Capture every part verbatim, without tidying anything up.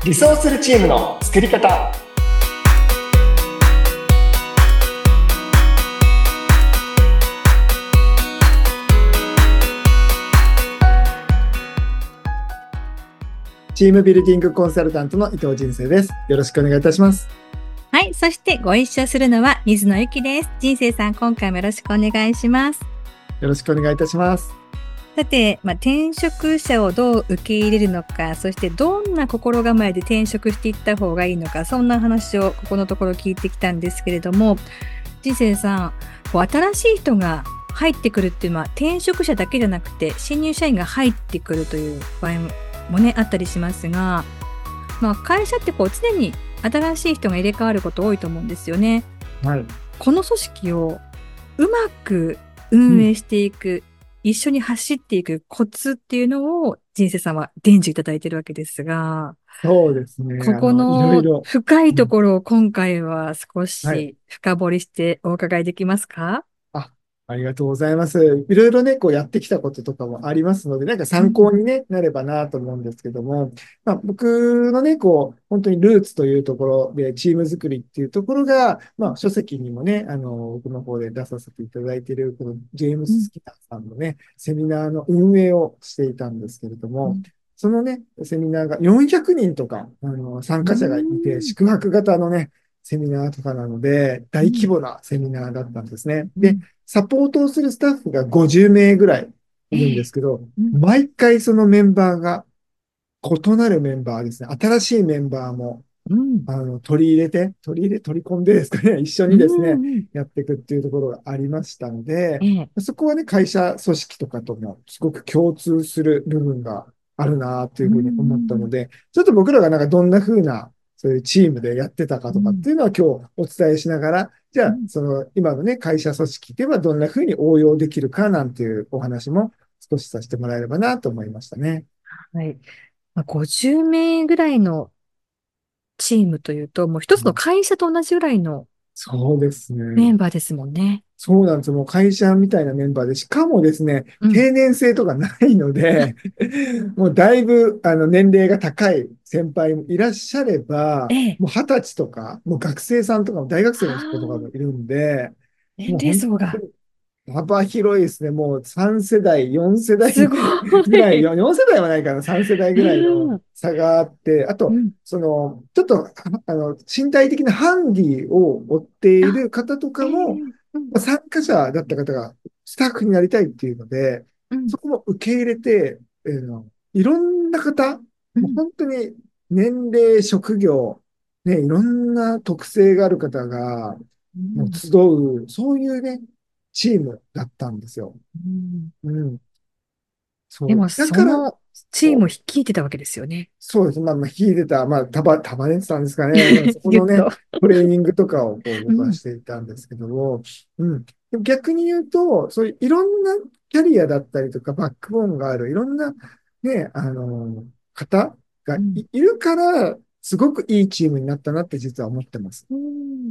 理想するチームの作り方。チームビルディングコンサルタントの伊藤人生です。よろしくお願いいたします。 はい。そしてご一緒するのは水野ゆきです。人生さん、今回もよろしくお願いします。 よろしくお願いいたします。 さて、まあ、転職者をどう受け入れるのか、そしてどんな心構えで転職していった方がいいのか、そんな話をここのところ聞いてきたんですけれども、人生さん、こう新しい人が入ってくるっていうのは転職者だけじゃなくて新入社員が入ってくるという場合もねあったりしますが、まあ、会社ってこう常に新しい人が入れ替わること多いと思うんですよね。 はい。 この組織をうまく運営していく、うん、一緒に走っていくコツっていうのを人生さんは伝授いただいているわけですが、 そうですね。 ここあの、いろいのろ。 深いところを今回は少はい。 し深掘りしてお伺いできますか？ あ、ありがとうございます。いろいろね、こうやってきたこととかもありますので、なんか参考うんに、ね、なればなと思うんですけども、まあ、僕のね、こう、本当にルーツというところで、チーム作りっていうところが、まあ、書籍にもね、あの、僕の方で出させていただいている、このジェームス・うんスキナーさんのね、セミナーの運営をしていたんですけれども、 うんそのね、セミナーがよんひゃくにんとか、あの、参う加者がいて、 ん宿泊型のね、セミナーとかなので、大規うん模なセミナーだったんですね。で、 うんサポートをするスタッフがごじゅう名ぐらいいるんでええすけど、 うん毎回そのメンバーが異なるメンバーですね。新しいメンバーも、 うんあの、取り入れて、取り入れ、取り込んでですかね、一緒うにですね、 んやっていくっていうところがありましたので、 ええそこはね、会社組織とかともすごく共通する部分があるなといううふうに思ったのんで、ちょっと僕らがなんかどんな風な、そういうチームでやってたかとかっうんていうのは今日お伝えしながら、じゃあ、 うんその今のね、会社組織ではどんな風に応用できるかなんていうお話も少しさせてもらえればなと思いましたね。 はい。まあ、ごじゅう名ぐらいのチームというと、もう一つの会社と同じぐらいのそうですね。 メンバーですもんね。 そうなんですよ。もう会社みたいなメンバーで、しかもですね、 うん。 定年制とかないので、もうだいぶあの年齢が高い先輩もいらっしゃれば、 ええ。 もう二十歳とか、もう学生さんとかも大学生の子とかもああ、 いるんで、 年もう本齢層が当に幅広いですね。もうさん世代、よん世代すごぐらい、 い。 よん世代はないかな、さん世代ぐらいのうん。 差があって、あと、 うん。 その、ちょっと、あの、身体的なハンディを負っていあ、 る方とええ。 かも、 うん。 まあ参加者だった方がスタッフになりたいっていうので、 うん。 そこも受け入れて、えーのいろんな方、もううん。 本当に年齢、職業、ね、いろんな特性がある方が、もううん。 集う、そういうね、チームだったんですよ。 うん。 うん。そう。 でも、 だから、 そのチームをそう、 率いてたわけですよね。 そうです。まあ、まあ、引いてた、まあ、束、束ねてたんですかね。まあそこのね、 ぎゅっと。 トレーニングとかをこううん。 僕はしていたんですけども、うん。でも逆に言うと、そういういろんなキャリアだったりとか、バックボーンがある、いろんなね、あの、方がうん。 い、いるから、すごくいいチームになったなって実は思ってます。 うん。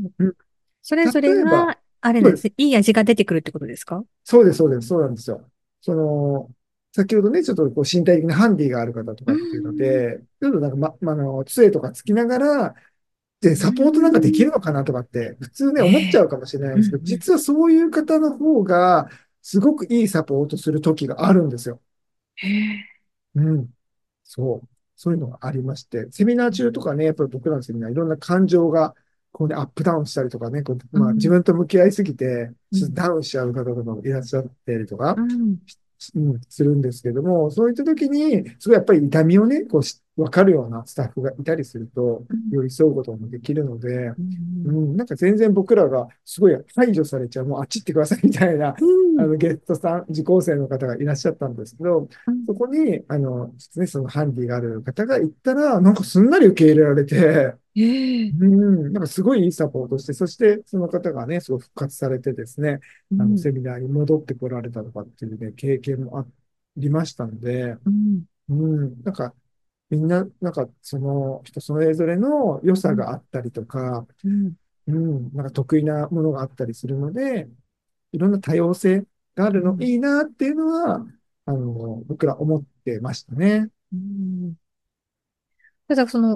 うん。 それぞれ例えば、 が、あれそうです。 なんですね。いい味が出てくるってことですか？ そうです、そうです、そうなんですよ。その、先ほどね、ちょっとこう身体的なハンディがある方とうかっていうのん。 で、ちょっとなんか、ま、まあの、杖とかつきながら、で、 うサポートなんかできん。 るのかなとかって、普通ね、思っちゃええ。 うかもしれないんうん。 ですけど、 うん。 実はそういう方の方が、すごくいいサポートする時があるんですよ。 へえ。 うん。そう。そういうのがありまして、セミナー中とかね、やっぱり僕らのセミナー、いろんな感情が、こうね、アップダウンしたりとかね、こう、まあ、自うん。 分と向き合いすぎて、ちょっとうん。 ダウンしちゃう方とかもいらっしゃったりとか、 うん。 うん、するんですけども、そういった時に、すごいやっぱり痛みをね、こうし、わかるようなスタッフがいたりすると、 うん。 寄り添うこともできるので、 うん。 うん、なんか全然僕らがすごい排除されちゃう、もうあっち行ってくださいみたいな、 うん。 あの、ゲストさん、受講生の方がいらっしゃったんですけど、 うん。 そこに、あの、ちょっとね、そのハンディがある方が行ったら、なんかすんなり受け入れられて、 ええ。 うん、なんかすごいいいサポートして、そしてその方がね、すごい復活されてですね、あの、 うん。 セミナーに戻ってこられたとかっていうね、経験もありましたので、 うん。 うん、なんか、みんな、なんか、その人それぞれの良さうん。 があったりとか、 うん。 うん、なんか得意なものがあったりするので、いろんな多様性があるのうん。 いいなっていうのは、あの、僕ら思ってましたね。 うん。ただ、その、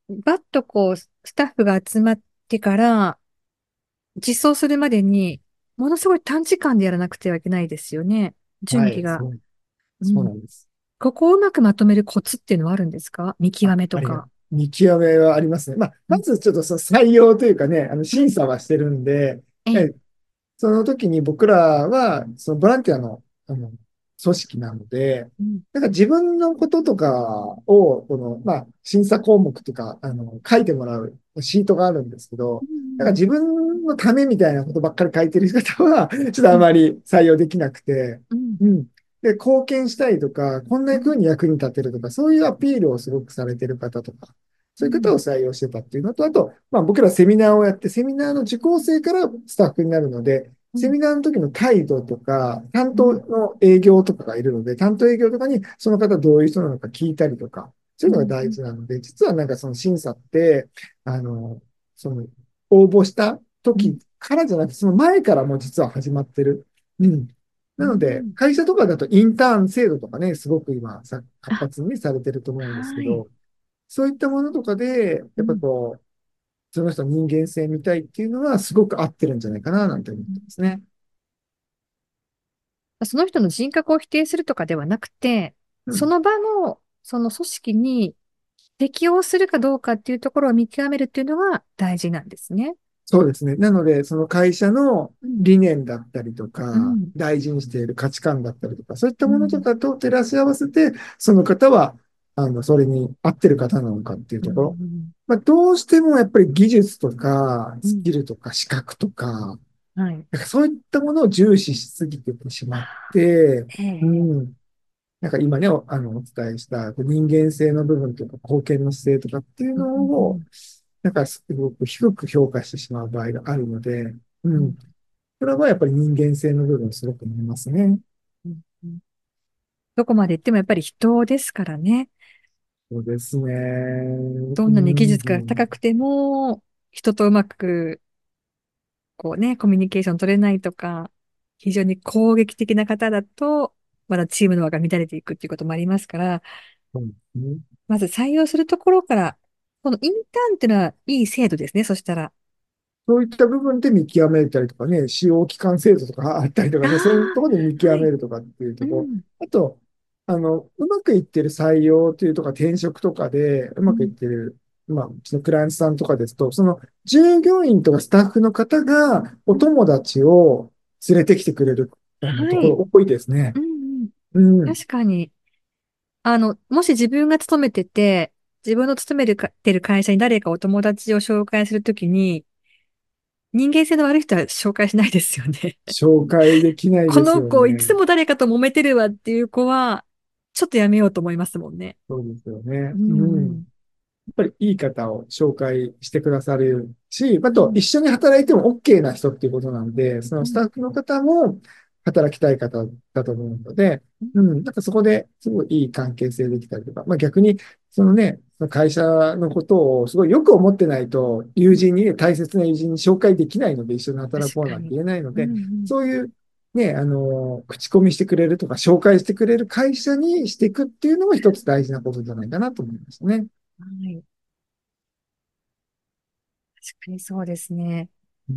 バッとこう、スタッフが集まってから、実装するまでに、ものすごい短時間でやらなくてはいけないですよね。準はい、 備が。 そう、そううん。 なんです。 ここをうまくまとめるコツっていうのはあるんですか？見極あ、ありがとめとか。 う。見極めはありますね。まあ、 うん。 まずちょっとその採用というかね、あのうん。 審査はしてるんで、 ええ。 えその時に僕らは、そのボランティアの、あの、組織なので、 うん。 なんか自分のこととかを、この、まあ、審査項目というか、あの、書いてもらうシートがあるんですけど、 うん。 なんか自分のためみたいなことばっかり書いてる方は、ちょっとうん。 あまり採用できなくて、 うん。 うん。で、貢献したいとか、こんなうん。 風に役に立てるとか、そういうアピールをすごくされてる方とか、そういう方を採用してたっていうのと、あと、まあ僕らセミナーをやって、セミナーの受講生からスタッフになるので、 うん。 セミナーの時の態度とか、担当うん。 の営業とかがいるので、担当営業とかにその方どういう人なのか聞いたりとか、そういうのが大うん。 事なので、実はなんかその審査って、あの、その応募したうん。 時からじゃなくて、その前からもう実は始まってる。うん。 うなので、 ん。 会社とかだとインターン制度とかね、すごく今さ活あ、 発にされてると思うんですけはい。 ど、そういったものとかで、やっぱりうん。 こう、その人の人間性見たいっていうのはすごく合ってるんじゃないかな、なんて思ってますね。 その人の人格を否定するとかではなくて、 うん。 その場の、その組織に適応するかどうかっていうところを見極めるっていうのが大事なんですね。 そうですね。なので、その会社のうん。 理念だったりとか、 うん。 大事にしている価値観だったりとか、そういったものとうん。 かと照らし合わせて、その方は、あの、それに合ってる方なのかっていううところ。 ん。 まあ、どうしてもやっぱり技術とか、 うん。 スキルとか、資格とか、 はい。 なんかそういったものを重視しすぎてしまって、 えうえ。 ん。なんか今ね、おあの、お伝えした人間性の部分というか、貢献の姿勢とかっていううん。 のを、 うん。 なんかすごく低く評価してしまう場合があるので、ううん。 ん。それはやっぱり人間性の部分すごく見えますね。 うん。うん。どこまで行ってもやっぱり人ですからね。 そうですね。 どうんなに技術がん。 高くても、人とうまく、こうね、コミュニケーション取れないとか、非常に攻撃的な方だと、まだチームの輪が乱れていくっていうこともありますから、 そうですね。 まず採用するところから、このインターンっていうのはいい制度ですね、そしたら。 そういった部分で見極めたりとかね、使用期間制度とかあったりとかあね、そういうところで見あ、はい。 極めるとかっていうところ。 うん。 あと、あの、うまくいってる採用というとか転職とかで、うまくいっうん。 てる、まあ、うちのクライアントさんとかですと、その従業員とかスタッフの方がおうん。 友達を連れてきてくれる、あの、とはい。 ころ多いですね。 うん。うん。 うん。 確かに。あの、もし自分が勤めてて、自分の勤めるかてる会社に誰かお友達を紹介するときに、人間性の悪い人は紹介しないですよね。 紹介できないですこの子、いつよね。 も誰かと揉めてるわっていう子は、ちょっとやめようと思いますもんね。 そうですようね。うん。 ん。 やっぱりいい方を紹介してくださるし、あと一うん。 緒に働いても OK な人っていうことなので、そうん。 のスタッフの方も働きたい方だと思うので、うん、なんかそこですごいいい関係性できたりとか、まあ逆に、そのね、その会社のことをすごいよく思ってないと、友人にね、大切な友人に紹介できないので、一緒に働こうなんて確かに。 言えないのうん。 で、 うん。 そういうね、あの、口コミしてくれるとか、紹介してくれる会社にしていくっていうのも一つ大事なことじゃないかなと思いますね。 はい。確かにそうですね。 うん。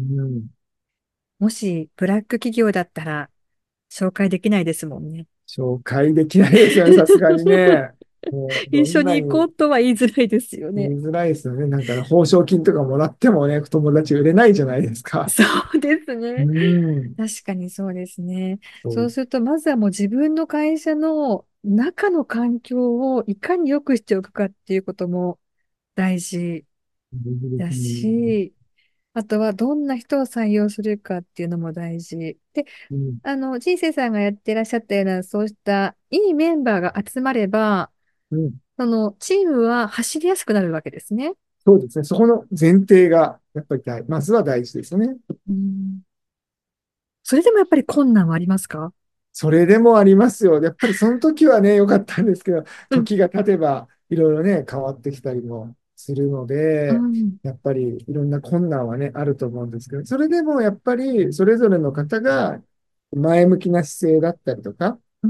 もし、ブラック企業だったら、紹介できないですもんね。 紹介できないですよね、さすがにね。もう、 一どん緒に行こなにうとは言いづらいですよね。 言いづらいですよね。なんか、報奨金とかもらってもね、友達売れないじゃないですか。 そうですうね。 ん。 確かにそうですね。 そう、 そうすると、まずはもう自分の会社の中の環境をいかに良くしておくかっていうことも大事だし、あとはどんな人を採用するかっていうのも大事。で、 うん。 あの、人生さんがやってらっしゃったような、そうしたいいメンバーが集まれば、 うん。 そのチームは走りやすくなるわけですね。 そうですね。そこの前提が、やっぱり大、まずは大事ですよね。 うん。それでもやっぱり困難はありますか？ それでもありますよ。やっぱりその時はね、良かったんですけど、 うん。 時が経てばいろいろね、変わってきたりもするので、 うん。 やっぱりいろんな困難はね、あると思うんですけど、それでもやっぱりそれぞれの方が前向きな姿勢だったりとか、 うん。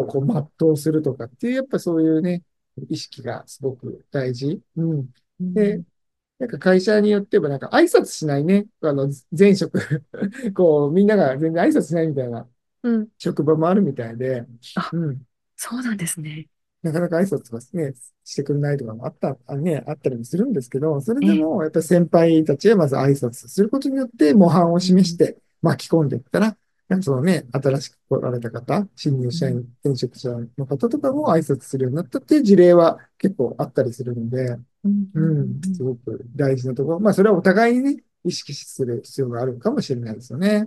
うん、その期待されていることをこう全うするとかっていう、やっぱそういうね、 意識がすごく大事。うん。で、 うん。 なんか会社によってはなんか挨拶しないね。あの、前職こう、みんなが全然挨拶しないみたいなうん。 職場もあるみたいで、 あ、 うん。 そうなんですね。 なかなか挨拶はね、してくれないとかもあった、あ、ね、あったりもするんですけど、それええ。 でも、やっぱり先輩たちはまず挨拶することによって、模範をうん。 示して巻き込んでいったら、なんかそのね、新しく来られた方、新入うん。 社員、転職者の方とかも挨拶するようになったっていう事例は結構あったりするので、 うん。 うん、すごく大事なところ。まあ、それはお互いにね、意識する必要があるかもしれないですよね。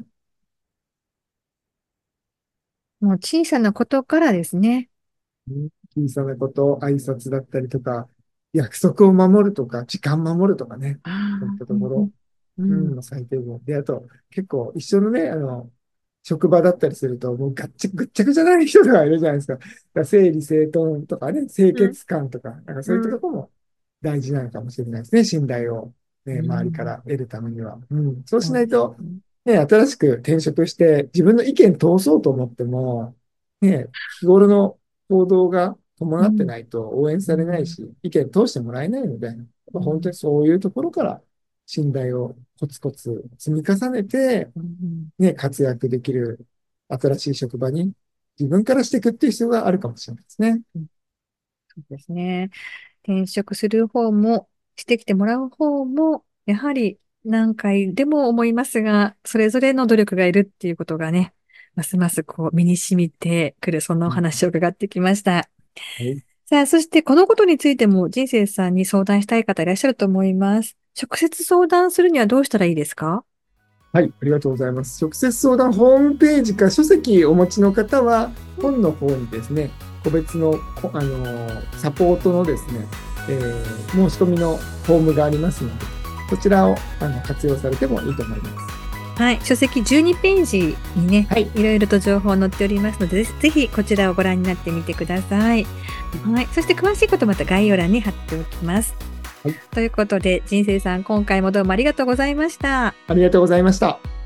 もう小さなことからですね。 うん、小さなこと、挨拶だったりとか、約束を守るとか、時間守るとかね、 あそういっあ、 たところ、 うん。うん。 うん、最低限。で、あと、結構一緒のね、あの、職場だったりすると、もうガッチぐっちゃぐちゃな人とかいるじゃないですか。だから整理整頓とかね、清うん。 潔感とか、なんかそういったうん。 ところも大事なのかもしれないですね。信頼を、 うね、周りかん。 ら得るためには。うん、そうしそうですないと、 ね。 ね、新しく転職して自分の意見通そうと思っても、ね、日頃の行動が伴ってうん。 ないと応援うん。 されないし、意見通してもらえないので、 うん。 本当にそういうところから信頼をコツコツ積み重ねて、 うん。 ね、活躍できる新しい職場に自分からしていくっていう必要があるかもしれないですね。 うん。そうですね。転職する方も、してきてもらう方も、やはり何回でも思いますが、それぞれの努力がいるっていうことがね、ますますこう身に染みてくる、そんなおうん、 話を伺ってきました。 はい、 さあ、そしてこのことについても人生さんに相談したい方いらっしゃると思います。直接相談するにはどうしたらいいですか？ はい、ありがとうございます。直接相談ホームページか書籍お持ちの方は、本の方にですね、個別の、こあのサポートのですね、えー申し込みのフォームがありますので、そちらをあの活用されてもいいと思います。 はい、書籍じゅうにページにね、 はい、 いろいろと情報載っておりますので、ぜぜひこちらをご覧になってみてください。はい、そして詳しいことまた概要欄に貼っておきます。 はい、 ということで、人生さん、今回もどうもありがとうございました。 ありがとうございました。